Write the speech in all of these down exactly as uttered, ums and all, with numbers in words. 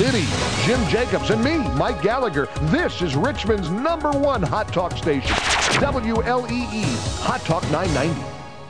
Liddy, Jim Jacobs, and me, Mike Gallagher. This is Richmond's number one hot talk station, W L E E, Hot Talk nine ninety.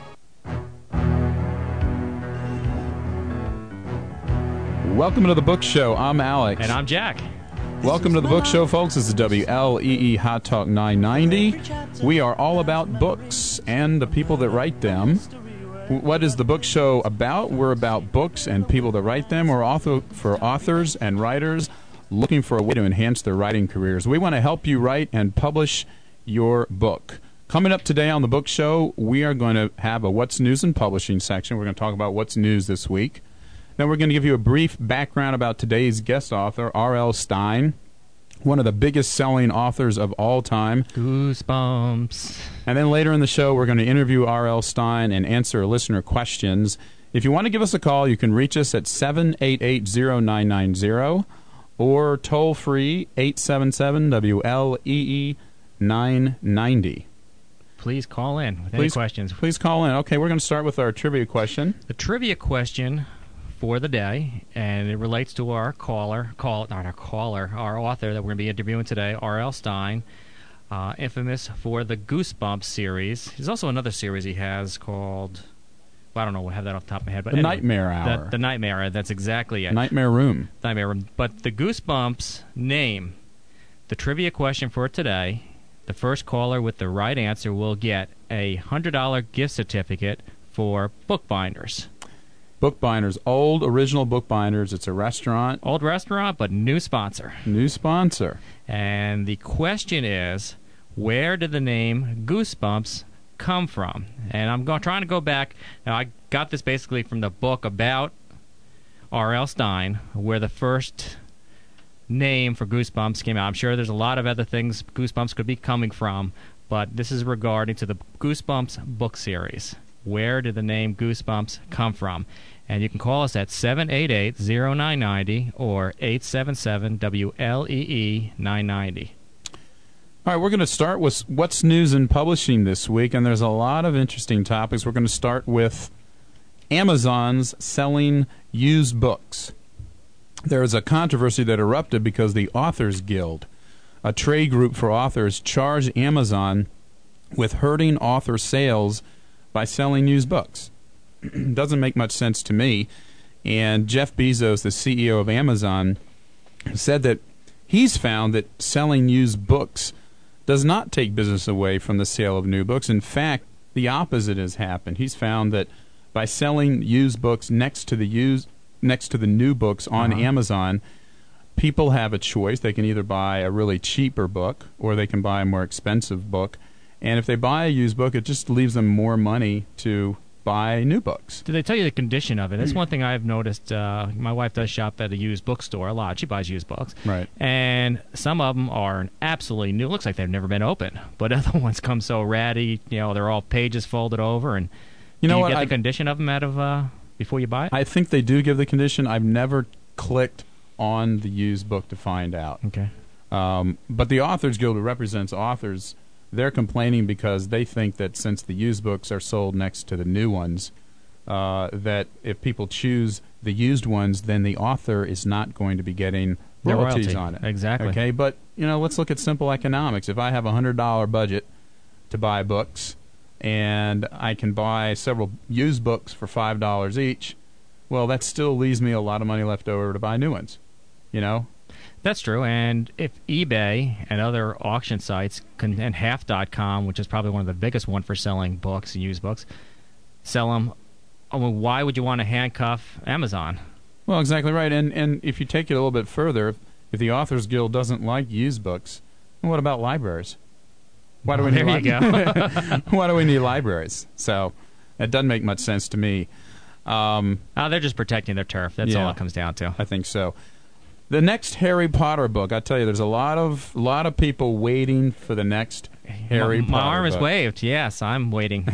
Welcome to the Book Show. I'm Alex. And I'm Jack. Welcome to the Book Show, folks. This is W L E E Hot Talk nine ninety. We are all about books and the people that write them. What is the Book Show about? We're about books and people that write them. We're author for authors and writers looking for a way to enhance their writing careers. We want to help you write and publish your book. Coming up today on the Book Show, we are going to have a What's News in Publishing section. We're going to talk about what's news this week. Then we're going to give you a brief background about today's guest author, R L Stine, one of the biggest selling authors of all time. Goosebumps. And then later in the show, we're going to interview R L Stine and answer listener questions. If you want to give us a call, you can reach us at seven eight eight, zero nine nine zero or toll-free eight seven seven W L E E nine ninety. Please call in with please, any questions. Please call in. Okay, we're going to start with our trivia question. The trivia question for the day, and it relates to our caller, call not our caller, our author that we're going to be interviewing today, R L Stine, uh, infamous for the Goosebumps series. There's also another series he has called, well, I don't know, I have that off the top of my head. But The anyway, Nightmare Hour. The, the Nightmare Hour, that's exactly it. Nightmare Room. Nightmare Room. But the Goosebumps name, the trivia question for today, the first caller with the right answer will get a one hundred dollars gift certificate for Bookbinders. Bookbinders, old original Bookbinders. It's a restaurant. Old restaurant, but new sponsor. New sponsor. And the question is, where did the name Goosebumps come from? And I'm go- trying to go back. Now, I got this basically from the book about R L Stine, where the first name for Goosebumps came out. I'm sure there's a lot of other things Goosebumps could be coming from, but this is regarding to the Goosebumps book series. Where did the name Goosebumps come from? And you can call us at seven eight eight, zero nine nine zero or eight seven seven W L E E nine ninety. All right, we're going to start with what's news in publishing this week, and there's a lot of interesting topics. We're going to start with Amazon's selling used books. There is a controversy that erupted because the Authors Guild, a trade group for authors, charged Amazon with hurting author sales by selling used books. Doesn't make much sense to me. And Jeff Bezos, the C E O of Amazon, said that he's found that selling used books does not take business away from the sale of new books. In fact, the opposite has happened. He's found that by selling used books next to the used next to the new books on uh-huh. Amazon, people have a choice. They can either buy a really cheaper book or they can buy a more expensive book. And if they buy a used book, it just leaves them more money to buy new books. Did they tell you the condition of it? That's one thing I've noticed. Uh, my wife does shop at a used bookstore a lot. She buys used books. Right. And some of them are absolutely new. It looks like they've never been opened. But other ones come so ratty, you know, they're all pages folded over. And you know do you what? get the I've, condition of them out of uh, before you buy it? I think they do give the condition. I've never clicked on the used book to find out. Okay. Um, but the Authors Guild represents authors. They're complaining because they think that since the used books are sold next to the new ones, uh, that if people choose the used ones, then the author is not going to be getting The royalties royalty. on it. Exactly. Okay, but you know, let's look at simple economics. If I have a hundred dollar budget to buy books, and I can buy several used books for five dollars each, well, that still leaves me a lot of money left over to buy new ones. You know. That's true, and if eBay and other auction sites, can, and half dot com, which is probably one of the biggest one for selling books and used books, sell them, I mean, why would you want to handcuff Amazon? Well, exactly right, and and if you take it a little bit further, if, if the Authors Guild doesn't like used books, then what about libraries? Why do we well, need there li- you go. Why do we need libraries? So it doesn't make much sense to me. Um, oh, they're just protecting their turf. That's yeah, all it comes down to. I think so. The next Harry Potter book, I tell you, there's a lot of lot of people waiting for the next Harry my, Potter My arm book. is waved. Yes, I'm waiting.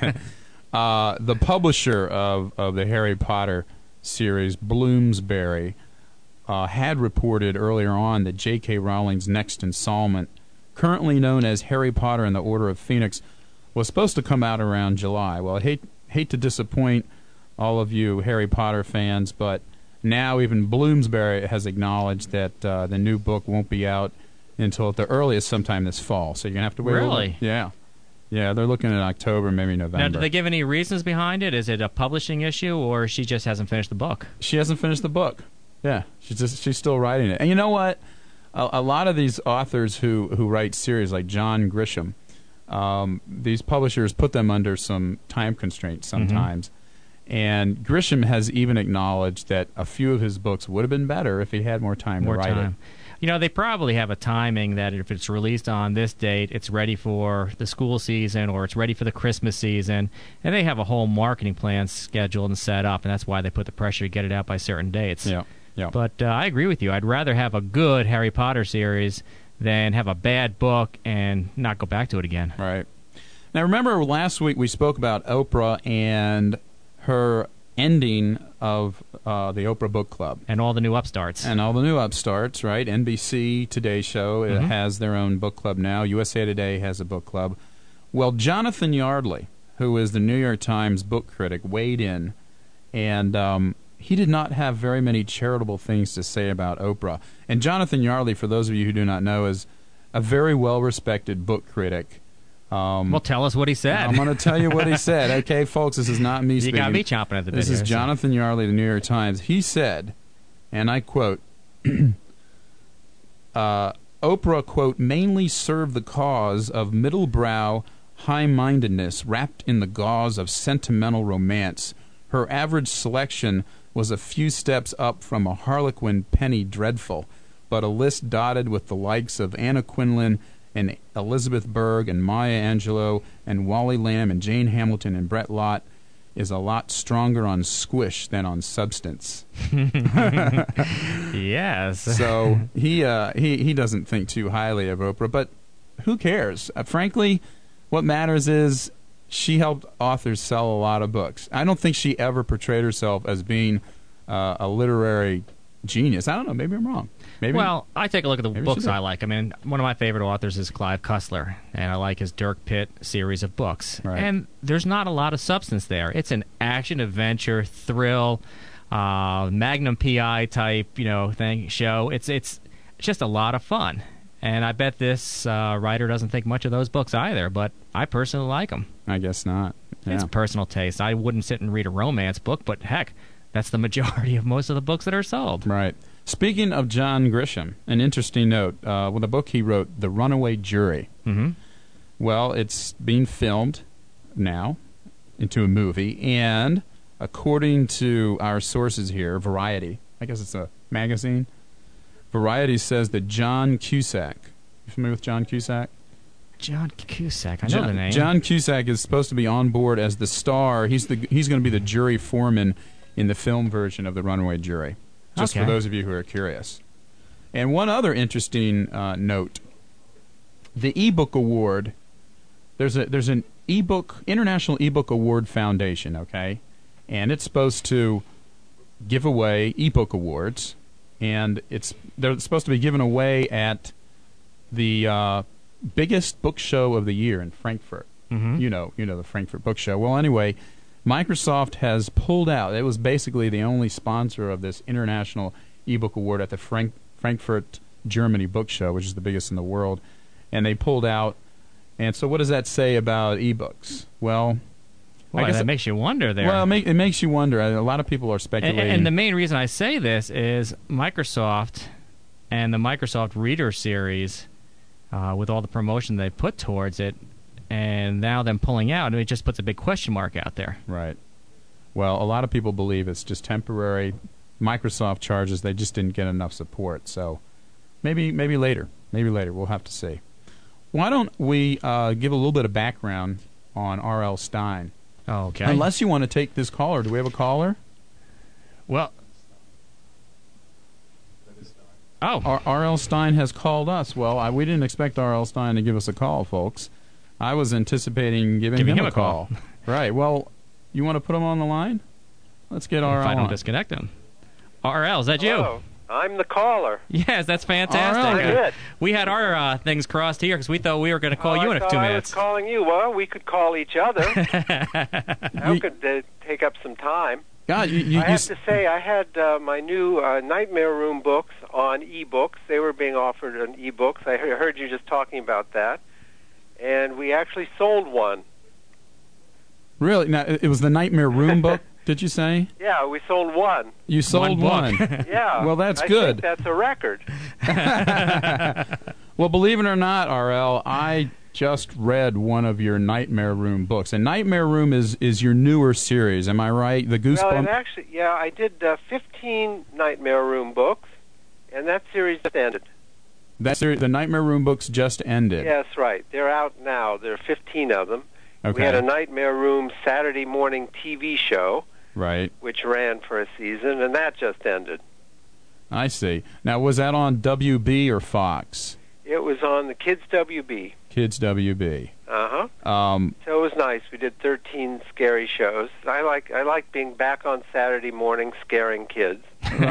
uh, the publisher of, of the Harry Potter series, Bloomsbury, uh, had reported earlier on that J K. Rowling's next installment, currently known as Harry Potter and the Order of Phoenix, was supposed to come out around July. Well, I hate hate to disappoint all of you Harry Potter fans, but now even Bloomsbury has acknowledged that uh, the new book won't be out until at the earliest sometime this fall. So you're going to have to wait Really? a little bit. Yeah. Yeah, they're looking at October, maybe November. Now, do they give any reasons behind it? Is it a publishing issue, or she just hasn't finished the book? She hasn't finished the book. Yeah, she's just she's still writing it. And you know what? A, a lot of these authors who, who write series, like John Grisham, um, these publishers put them under some time constraints sometimes. Mm-hmm. And Grisham has even acknowledged that a few of his books would have been better if he had more time more to write time. it. You know, they probably have a timing that if it's released on this date, it's ready for the school season or it's ready for the Christmas season. And they have a whole marketing plan scheduled and set up, and that's why they put the pressure to get it out by certain dates. Yeah, yeah. But uh, I agree with you. I'd rather have a good Harry Potter series than have a bad book and not go back to it again. Right. Now, remember last week we spoke about Oprah and her ending of uh, the Oprah Book Club. And all the new upstarts. And all the new upstarts, right? N B C, Today Show, Mm-hmm. it has their own book club now. U S A Today has a book club. Well, Jonathan Yardley, who is the New York Times book critic, weighed in, and um, he did not have very many charitable things to say about Oprah. And Jonathan Yardley, for those of you who do not know, is a very well-respected book critic. Um, well, tell us what he said. I'm going to tell you what he said. Okay, folks, this is not me you speaking. got me chomping at the bit. This is here, Jonathan so. Yardley, the New York Times. He said, and I quote, uh, Oprah, quote, mainly served the cause of middle-brow high-mindedness wrapped in the gauze of sentimental romance. Her average selection was a few steps up from a Harlequin penny dreadful, but a list dotted with the likes of Anna Quinlan and Elizabeth Berg and Maya Angelou and Wally Lamb and Jane Hamilton and Brett Lott is a lot stronger on squish than on substance. Yes. So he uh, he he doesn't think too highly of Oprah, but who cares? Uh, frankly, what matters is she helped authors sell a lot of books. I don't think she ever portrayed herself as being uh, a literary genius. I don't know. Maybe I'm wrong. Maybe. Well, I take a look at the Maybe books she did. I like. I mean, one of my favorite authors is Clive Cussler, and I like his Dirk Pitt series of books. Right. And there's not a lot of substance there. It's an action adventure thrill, uh, Magnum P I type, you know, thing show. It's it's just a lot of fun. And I bet this uh, writer doesn't think much of those books either, but I personally like them. I guess not. Yeah. It's personal taste. I wouldn't sit and read a romance book, but heck, that's the majority of most of the books that are sold. Right. Speaking of John Grisham, an interesting note, uh, with a book he wrote, The Runaway Jury. Mm-hmm. Well, it's being filmed now into a movie, and according to our sources here, Variety, I guess it's a magazine, Variety says that John Cusack, you familiar with John Cusack? John Cusack, I know John, the name. John Cusack is supposed to be on board as the star. He's the he's going to be the jury foreman in the film version of The Runaway Jury, just Okay. for those of you who are curious. And one other interesting uh, note, the eBook Award, there's a there's an ebook International eBook Award Foundation, okay? And it's supposed to give away ebook awards, and it's they're supposed to be given away at the uh, biggest book show of the year in Frankfurt. Mm-hmm. You know, you know the Frankfurt Book Show. Well, anyway, Microsoft has pulled out. It was basically the only sponsor of this International eBook Award at the Frank, Frankfurt, Germany Book Show, which is the biggest in the world, and they pulled out. And so what does that say about ebooks? Well, Well, I guess that makes you wonder there. Well, it, make, it makes you wonder. A lot of people are and, speculating. and the main reason I say this is Microsoft and the Microsoft Reader series, uh, with all the promotion they put towards it, and now them pulling out, it just puts a big question mark out there. Right. Well, a lot of people believe it's just temporary. Microsoft charges they just didn't get enough support. So maybe maybe later. Maybe later. We'll have to see. Why don't we uh, give a little bit of background on R L. Stine? Okay. Unless you want to take this caller. Do we have a caller? Well. Oh. R- R.L. Stine has called us. Well, I, we didn't expect R L. Stine to give us a call, folks. I was anticipating giving, Giving him, him a a call. call. Right. Well, you want to put him on the line? Let's get R L If I don't on. disconnect him. R L, is that you? Hello. I'm the caller. Yes, that's fantastic. R L. I'm Uh, it. we had our uh, things crossed here because we thought we were going to call Oh, you I in a thought two I minutes. was calling you. Well, we could call each other. That We- could uh, take up some time. God, you, you, I you have s- to say, I had uh, my new uh, Nightmare Room books on e-books. They were being offered on e-books. I he- heard you just talking about that. And we actually sold one. really? Now, it was the Nightmare Room book, did you say? Yeah, we sold one. You sold One book. one. Yeah. Well, that's I good. think that's a record. Well, believe it or not, R L, I just read one of your Nightmare Room books. And Nightmare Room is, is your newer series, am I right? The Well, Goosebumps. it actually, yeah, I did uh, fifteen Nightmare Room books, and that series just ended. That series, the Nightmare Room books just ended. Yes, right. They're out now. There are fifteen of them. Okay. We had a Nightmare Room Saturday morning T V show, Right. which ran for a season, and that just ended. I see. Now, was that on W B or Fox? It was on the Kids W B. Kids W B. Uh-huh. Um, So it was nice. We did thirteen scary shows. I like I like being back on Saturday morning scaring kids.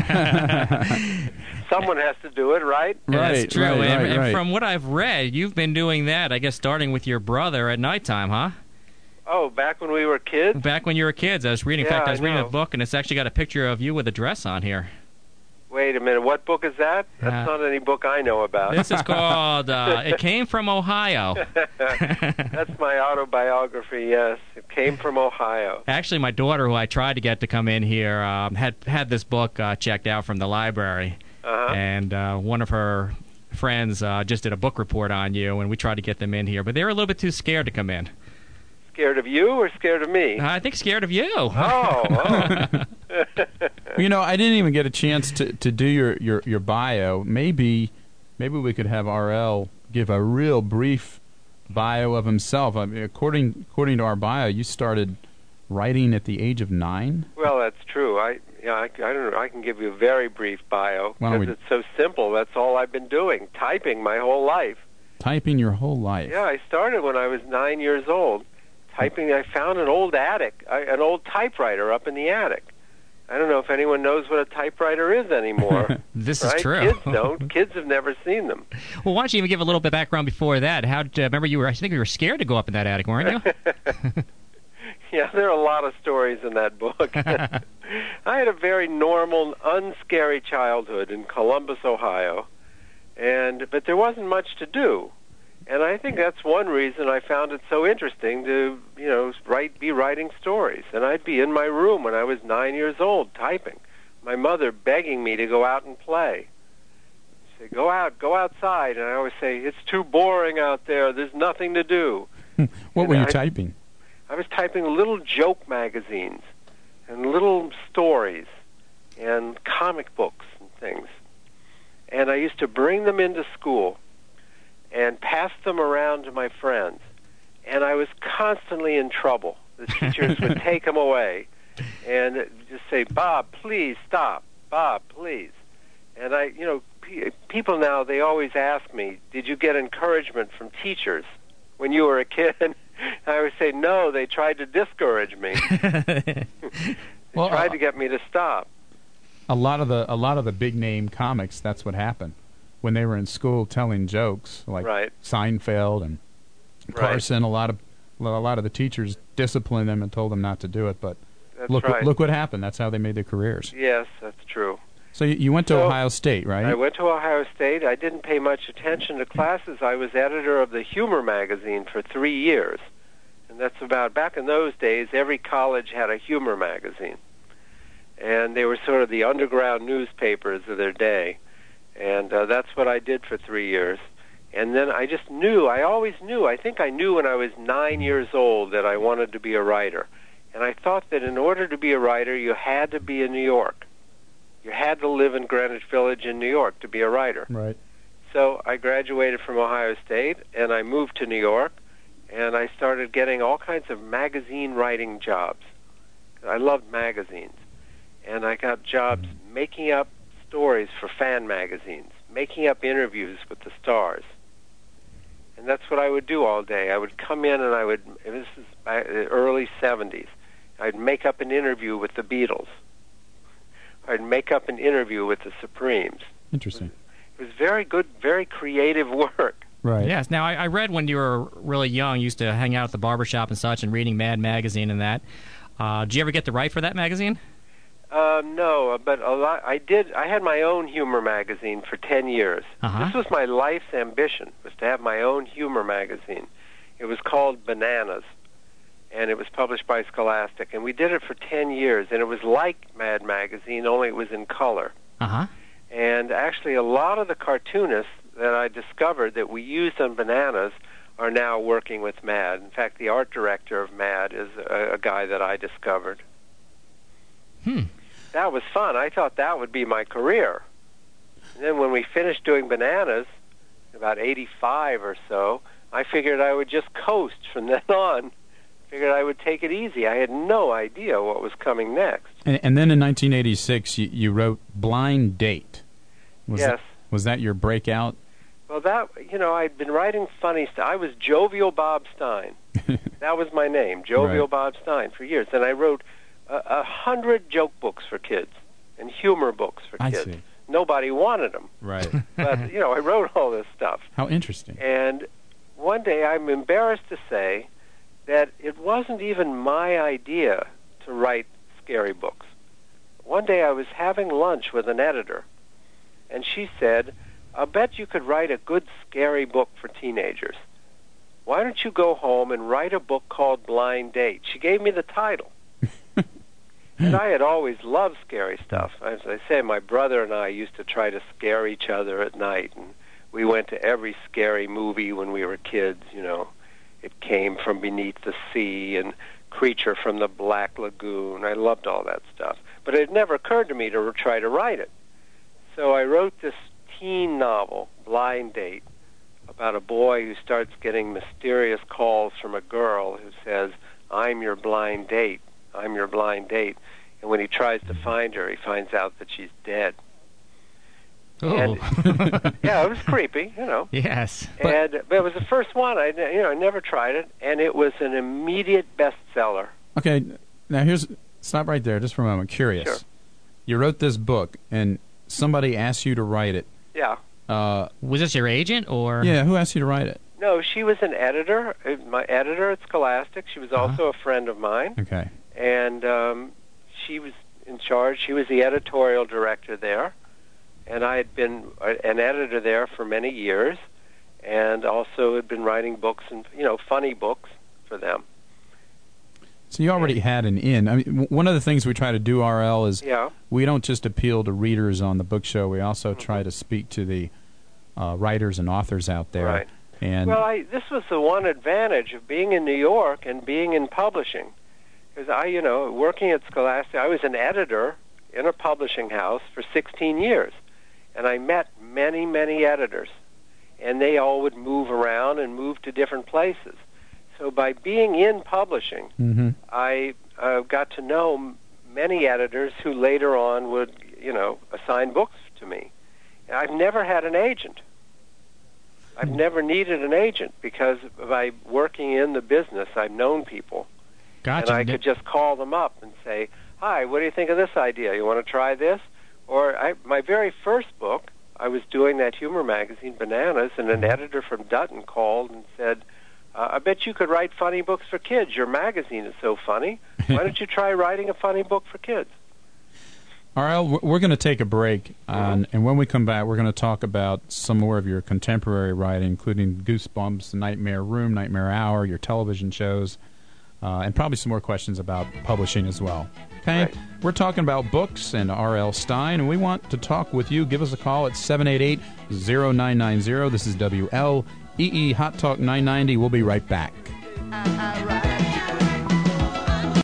Someone has to do it, right? Right, That's true. right, and, right, and right. from what I've read, you've been doing that, I guess, starting with your brother at nighttime, huh? Oh, back when we were kids? Back when you were kids. I was reading, in Yeah, fact, I was I reading a know. book, and it's actually got a picture of you with a dress on here. Wait a minute. What book is that? That's Uh, not any book I know about. This is called uh, It Came from Ohio. That's my autobiography, yes. It came from Ohio. Actually, my daughter, who I tried to get to come in here, um, had had this book uh, checked out from the library. Uh-huh. And uh, one of her friends uh, just did a book report on you, and we tried to get them in here. But they were a little bit too scared to come in. Scared of you or scared of me? I think scared of you. Oh, oh. you know, I didn't even get a chance to, to do your, your, your bio. Maybe maybe we could have R L give a real brief bio of himself. I mean, according according to our bio, you started writing at the age of nine. Well, that's true. I yeah, I, I don't know. I can give you a very brief bio Why don't because we- it's so simple. That's all I've been doing, typing my whole life. Typing your whole life. Yeah, I started when I was nine years old. Typing, I found an old attic, I, an old typewriter up in the attic. I don't know if anyone knows what a typewriter is anymore. This right? is true. Kids don't. Kids have never seen them. Well, why don't you even give a little bit of background before that? How did, uh, remember you were? I think you were scared to go up in that attic, weren't you? Yeah, there are a lot of stories in that book. I had a very normal, unscary childhood in Columbus, Ohio, and but there wasn't much to do. And I think that's one reason I found it so interesting to, you know, write, be writing stories. And I'd be in my room when I was nine years old typing. My mother begging me to go out and play. She'd say, go out, go outside. And I always say, it's too boring out there. There's nothing to do. What were you I- typing? I was typing little joke magazines and little stories and comic books and things. And I used to bring them into school and pass them around to my friends. And I was constantly in trouble. The teachers would take them away and just say, Bob, please stop. Bob, please. And I, you know, pe- people now, they always ask me, did you get encouragement from teachers when you were a kid? I always say, no, they tried to discourage me. They Well, tried uh, to get me to stop. A lot of the a lot of the big name comics. That's what happened when they were in school telling jokes, like Right. Seinfeld and Right. Carson. A lot of a lot of the teachers disciplined them and told them not to do it. But That's look, right. look what happened. That's how they made their careers. Yes, that's true. So you, you went to So, Ohio State, right? I went to Ohio State. I didn't pay much attention to classes. I was editor of the Humor magazine for three years. And that's about, back in those days, every college had a humor magazine. And they were sort of the underground newspapers of their day. And uh, that's what I did for three years. And then I just knew, I always knew, I think I knew when I was nine years old that I wanted to be a writer. And I thought that in order to be a writer, you had to be in New York. You had to live in Greenwich Village in New York to be a writer. Right. So I graduated from Ohio State, and I moved to New York, and I started getting all kinds of magazine writing jobs. I loved magazines. And I got jobs making up stories for fan magazines, making up interviews with the stars. And that's what I would do all day. I would come in and I would, this is back in the early seventies, I'd make up an interview with the Beatles. I'd make up an interview with the Supremes. Interesting. It was very good, very creative work. Right. Yes. Now, I, I read when you were really young, you used to hang out at the barbershop and such and reading Mad Magazine and that. Uh, did you ever get to write for that magazine? Uh, no, but a lot. I did. I had my own humor magazine for ten years. Uh-huh. This was my life's ambition: was to have my own humor magazine. It was called Bananas, and it was published by Scholastic. And we did it for ten years, and it was like Mad Magazine, only it was in color. Uh-huh. And actually, a lot of the cartoonists that I discovered that we used on Bananas are now working with Mad. In fact, the art director of Mad is a, a guy that I discovered. Hmm. That was fun. I thought that would be my career. And then when we finished doing Bananas, about eighty-five or so, I figured I would just coast from then on. Figured I would take it easy. I had no idea what was coming next. And, and then in nineteen eighty-six, you, you wrote Blind Date. Was Yes. That, was that your breakout? Well, that, you know, I'd been writing funny stuff. I was Jovial Bob Stein. That was my name, Jovial Right. Bob Stein, for years. And I wrote a, a hundred joke books for kids and humor books for I kids. see. Nobody wanted them. Right. But, you know, I wrote all this stuff. How interesting. And one day, I'm embarrassed to say that it wasn't even my idea to write scary books. One day I was having lunch with an editor, and she said, "I bet you could write a good scary book for teenagers. Why don't you go home and write a book called Blind Date?" She gave me the title. And I had always loved scary stuff. As I say, my brother and I used to try to scare each other at night, and we went to every scary movie when we were kids, you know. It Came from Beneath the Sea and Creature from the Black Lagoon. I loved all that stuff. But it had never occurred to me to try to write it. So I wrote this teen novel, Blind Date, about a boy who starts getting mysterious calls from a girl who says, "I'm your blind date, I'm your blind date." And when he tries to find her, he finds out that she's dead. Oh. And, yeah, it was creepy, you know. Yes. And but it was the first one. I, you know, I never tried it, and it was an immediate bestseller. Okay, now here's, stop right there just for a moment. Curious. Sure. You wrote this book, and somebody asked you to write it. Yeah. Uh, Was this your agent, or? yeah, who asked you to write it? No, she was an editor, uh, my editor at Scholastic. She was also a friend of mine, Okay. and um, she was in charge. She was the editorial director there, and I had been uh, an editor there for many years, and also had been writing books and, you know, funny books for them. So you already had an in. I mean, w- one of the things we try to do, R L, is Yeah. we don't just appeal to readers on the book show. We also try to speak to the uh, writers and authors out there. Right. And Well, I, this was the one advantage of being in New York and being in publishing. Because I, you know, working at Scholastic, I was an editor in a publishing house for sixteen years. And I met many, many editors. And they all would move around and move to different places. So by being in publishing, hmm I uh, got to know m- many editors who later on would, you know, assign books to me. And I've never had an agent. I've never needed an agent because by working in the business, I've known people. Gotcha. And I could just call them up and say, "Hi, what do you think of this idea? You want to try this?" Or I, my very first book, I was doing that humor magazine, Bananas, and an editor from Dutton called and said, uh, "I bet you could write funny books for kids. Your magazine is so funny. Why don't you try writing a funny book for kids?" R L, we're going to take a break, on, and when we come back, we're going to talk about some more of your contemporary writing, including Goosebumps, Nightmare Room, Nightmare Hour, your television shows, uh, and probably some more questions about publishing as well. Okay? Right. We're talking about books and R L Stein, and we want to talk with you. Give us a call at seven eight eight, zero nine nine zero. This is W L E E Hot Talk nine ninety. We'll be right back. Uh-oh.